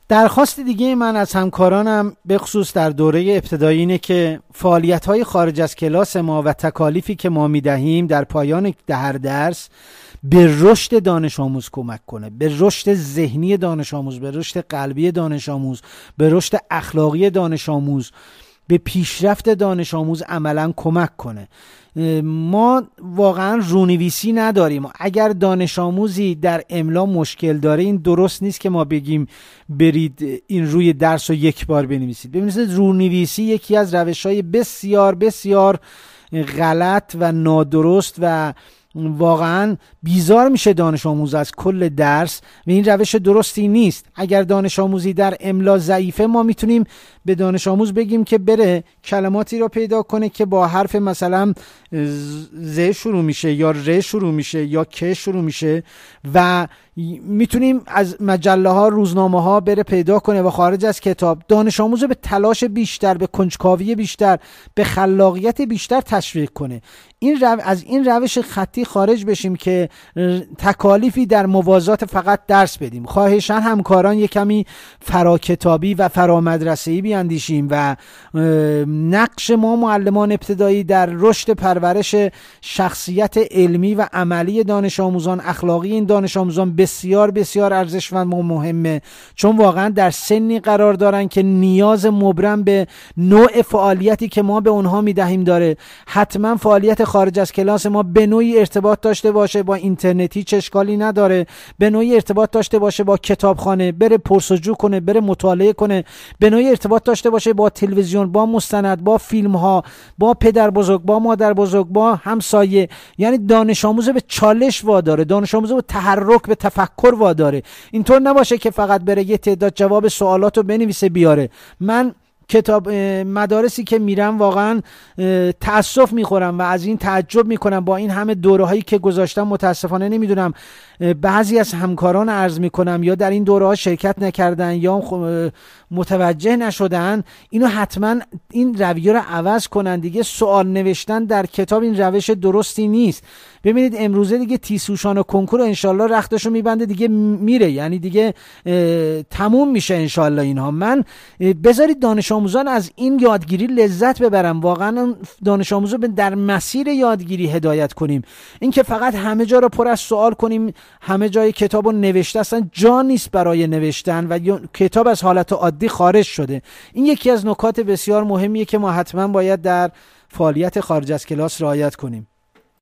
درخواست دیگه من از همکارانم به خصوص در دوره ابتدایی اینه که فعالیت‌های خارج از کلاس ما و تکالیفی که ما می‌دهیم در پایان هر درس به رشد دانش آموز کمک کنه، به رشد ذهنی دانش آموز، به رشد قلبی دانش آموز، به رشد اخلاقی دانش آموز، به پیشرفت دانش آموز عملاً کمک کنه. ما واقعا رونویسی نداریم. اگر دانش آموزی در املا مشکل داره، این درست نیست که ما بگیم برید این روی درس رو یک بار بنویسید. ببینید رونویسی یکی از روش‌های بسیار بسیار غلط و نادرست و واقعا بیزار میشه دانش آموز از کل درس و این روش درستی نیست. اگر دانش آموزی در املا ضعیفه، ما میتونیم به دانش آموز بگیم که بره کلماتی را پیدا کنه که با حرف مثلا ز شروع میشه یا ر شروع میشه یا ک شروع میشه و میتونیم از مجله ها، روزنامه ها بره پیدا کنه و خارج از کتاب دانش آموز به تلاش بیشتر، به کنجکاوی بیشتر، به خلاقیت بیشتر تشویق کنه. از این روش خطی خارج بشیم که تکالیفی در موازات فقط درس بدیم. خواهشاً همکاران یک کمی فراکتابی و فرامدرسه‌ای بیاندیشیم و نقش ما معلمان ابتدایی در رشد پرورش شخصیت علمی و عملی دانش آموزان، اخلاقی این دانش آموزان بسیار بسیار ارزشمند و مهمه، چون واقعا در سنی قرار دارن که نیاز مبرم به نوع فعالیتی که ما به اونها میدهیم داره. حتما فعالیت خارج از کلاس ما به نوعی ارتباط داشته باشه با اینترنتی، چه اشکالی نداره، به نوعی ارتباط داشته باشه با کتابخانه، بره پرسجو کنه، بره مطالعه کنه، به نوعی ارتباط داشته باشه با تلویزیون، با مستند، با فیلم ها، با پدر بزرگ، با مادر بزرگ، با همسایه. یعنی دانش آموز به چالش واداره، دانش آموز به تحرک، به تفکر واداره. اینطور نباشه که فقط بره یه تعداد جواب سوالاتو بنویسه بیاره. من کتاب مدارسی که میرم واقعا تأسف میخورم و از این تعجب میکنم. با این همه دوره‌هایی که گذاشتم متاسفانه نمیدونم بعضی از همکاران عرض میکنم یا در این دوره‌ها شرکت نکردن یا متوجه نشدن. اینو حتما این رویه رو عوض کنن دیگه. سوال نوشتن در کتاب این روش درستی نیست. ببینید امروزه دیگه تیسوشان و کنکور انشالله رختشو میبنده دیگه میره، یعنی دیگه تموم میشه انشالله اینها. من بذارید دانش آموزان از این یادگیری لذت ببرم، واقعا دانش آموزو در مسیر یادگیری هدایت کنیم. این که فقط همه جا رو پر از سوال کنیم، همه جای کتابو نوشته، اصلا جا نیست برای نوشتن و کتاب از حالت عادی خارج شده. این یکی از نکات بسیار مهمیه که ما حتما باید در فعالیت خارج از کلاس رعایت کنیم.